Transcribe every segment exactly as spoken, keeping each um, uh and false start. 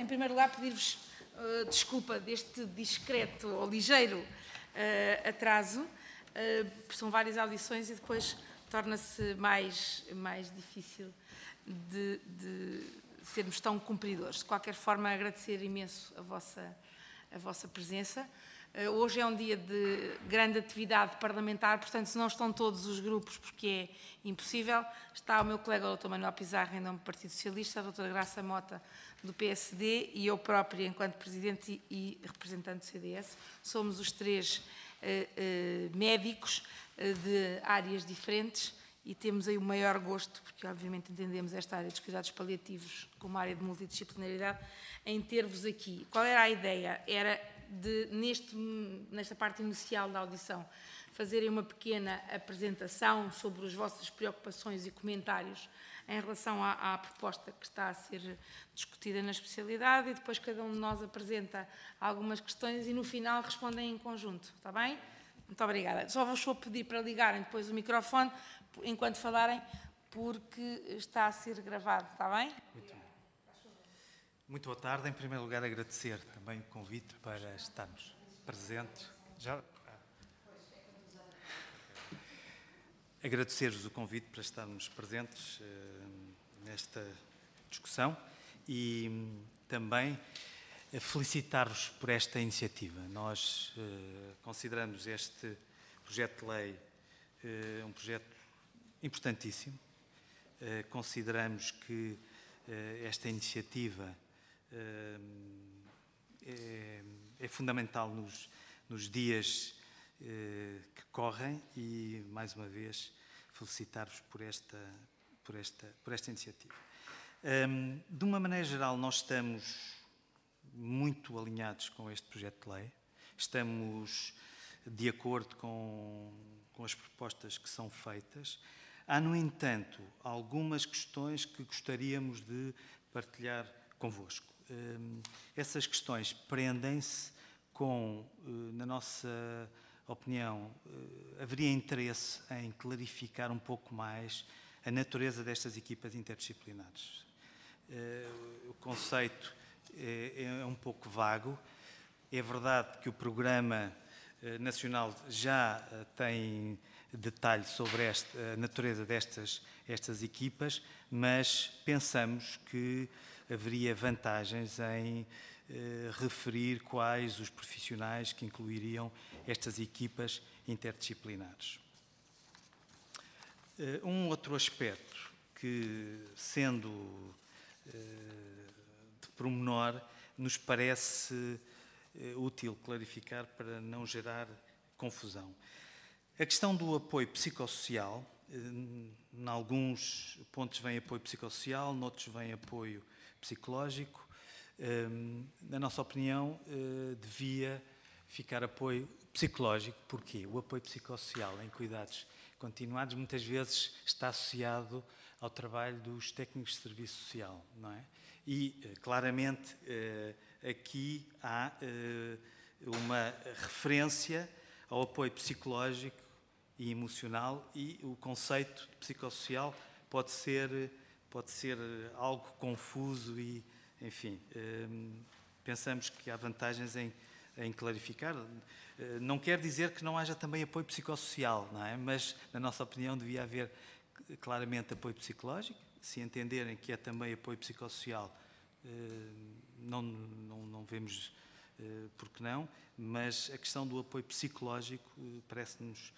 primeiro lugar, pedir-vos uh, desculpa deste discreto ou ligeiro uh, atraso, uh, são várias audições e depois torna-se mais, mais difícil de, de sermos tão cumpridores. De qualquer forma, agradecer imenso a vossa, a vossa presença. Uh, hoje é um dia de grande atividade parlamentar, portanto, se não estão todos os grupos, porque é impossível, está o meu colega o doutor Manuel Pizarro, em nome do Partido Socialista, a doutora Graça Mota, do P S D, e eu própria, enquanto Presidente e, e representante do C D S. Somos os três uh, uh, médicos uh, de áreas diferentes e temos aí o maior gosto, porque obviamente entendemos esta área dos cuidados paliativos como área de multidisciplinaridade, em ter-vos aqui. Qual era a ideia? Era de, neste, nesta parte inicial da audição, fazerem uma pequena apresentação sobre as vossas preocupações e comentários em relação à, à proposta que está a ser discutida na especialidade, e depois cada um de nós apresenta algumas questões e no final respondem em conjunto, está bem? Muito obrigada. Só vos vou pedir para ligarem depois o microfone enquanto falarem, porque está a ser gravado, está bem? Muito bem. Muito boa tarde. Em primeiro lugar, agradecer também o convite para estarmos presentes. Já... Agradecer-vos o convite para estarmos presentes uh, nesta discussão e também felicitar-vos por esta iniciativa. Nós uh, consideramos este projeto de lei uh, um projeto importantíssimo. Uh, consideramos que uh, esta iniciativa uh, é, é fundamental nos, nos dias que correm e, mais uma vez, felicitar-vos por esta, por, esta, por esta iniciativa. Um, de uma maneira geral, nós estamos muito alinhados com este projeto de lei, estamos de acordo com, com as propostas que são feitas. Há, no entanto, algumas questões que gostaríamos de partilhar convosco. Um, essas questões prendem-se com, na nossa opinião, haveria interesse em clarificar um pouco mais a natureza destas equipas interdisciplinares. O conceito é um pouco vago. É verdade que o Programa Nacional já tem detalhe sobre esta, a natureza destas estas equipas, mas pensamos que haveria vantagens em eh, referir quais os profissionais que incluiriam estas equipas interdisciplinares. Uh, um outro aspecto que, sendo uh, de pormenor, nos parece uh, útil clarificar para não gerar confusão. A questão do apoio psicossocial, uh, em alguns pontos vem apoio psicossocial, noutros vem apoio psicológico. Uh, na nossa opinião, uh, devia ficar apoio psicológico. Porquê? O apoio psicossocial em cuidados continuados muitas vezes está associado ao trabalho dos técnicos de serviço social, não é? E, claramente, aqui há uma referência ao apoio psicológico e emocional, e o conceito de psicossocial pode ser, pode ser algo confuso e, enfim, pensamos que há vantagens em em clarificar. Não quer dizer que não haja também apoio psicossocial, não é? Mas, na nossa opinião, devia haver claramente apoio psicológico. Se entenderem que é também apoio psicossocial, não, não, não vemos por que não, mas a questão do apoio psicológico parece-nos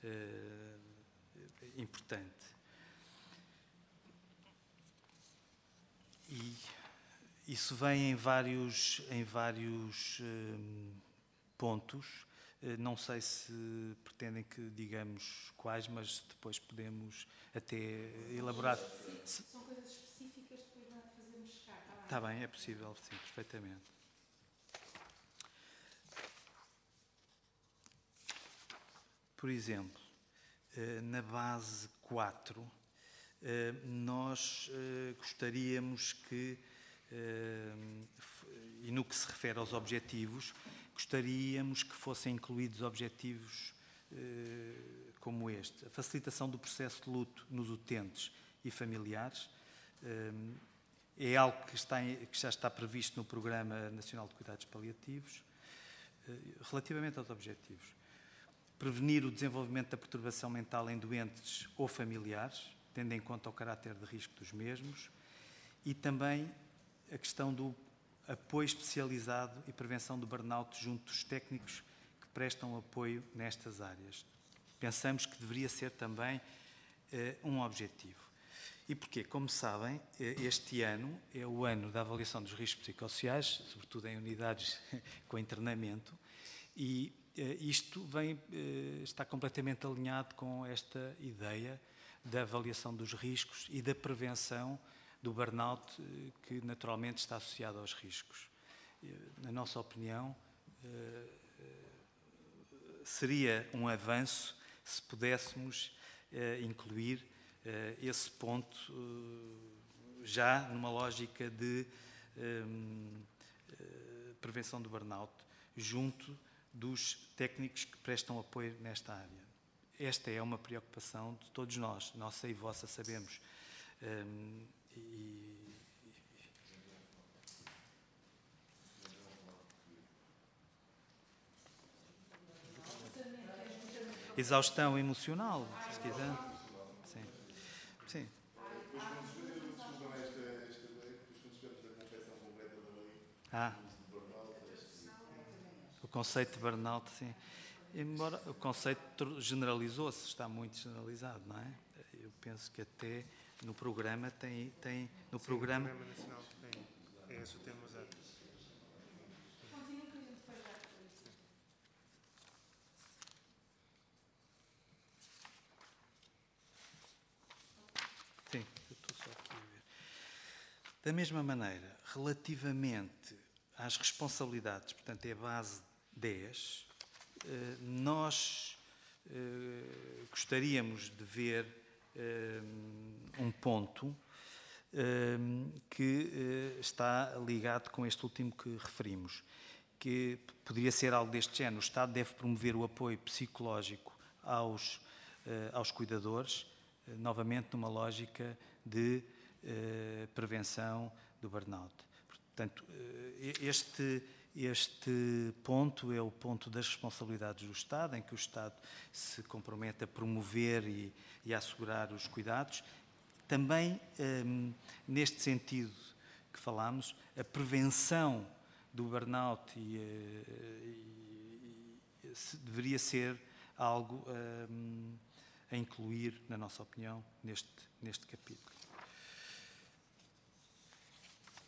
importante. E isso vem em vários, em vários um, pontos. Não sei se pretendem que digamos quais, mas depois podemos até elaborar. São coisas específicas, depois não fazemos chegar. Está bem? Está bem, é possível, sim, perfeitamente. Por exemplo, na base quatro, nós gostaríamos que, e no que se refere aos objetivos, gostaríamos que fossem incluídos objetivos como este: a facilitação do processo de luto nos utentes e familiares, é algo que, está em, que já está previsto no Programa Nacional de Cuidados Paliativos. Relativamente aos objetivos, prevenir o desenvolvimento da perturbação mental em doentes ou familiares, tendo em conta o caráter de risco dos mesmos, e também a questão do apoio especializado e prevenção do burnout junto dos técnicos que prestam apoio nestas áreas. Pensamos que deveria ser também eh, um objetivo. E porquê? Como sabem, este ano é o ano da avaliação dos riscos psicossociais, sobretudo em unidades com internamento, e eh, isto vem, eh, está completamente alinhado com esta ideia da avaliação dos riscos e da prevenção do burnout, eh, que naturalmente está associado aos riscos. Eh, na nossa opinião, eh, seria um avanço se pudéssemos eh, incluir eh, esse ponto eh, já numa lógica de eh, prevenção do burnout junto dos técnicos que prestam apoio nesta área. Esta é uma preocupação de todos nós, nossa e vossa, sabemos. Um, e, exaustão emocional, se quiser. Sim. Sim. Ah. O conceito de burnout, sim. Embora o conceito generalizou-se, está muito generalizado, não é? Eu penso que até no programa tem... tem no sim, programa... o programa nacional tem, é esse o termo usado. Sim, eu estou só aqui a ver. Da mesma maneira, relativamente às responsabilidades, portanto é a base dez, nós gostaríamos de ver um ponto que está ligado com este último que referimos, que poderia ser algo deste género. O Estado deve promover o apoio psicológico aos, aos cuidadores, novamente numa lógica de prevenção do burnout. Portanto, este, este ponto é o ponto das responsabilidades do Estado, em que o Estado se compromete a promover e, e a assegurar os cuidados. Também, um, neste sentido que falámos, a prevenção do burnout e, e, e, deveria ser algo um, a incluir, na nossa opinião, neste, neste capítulo.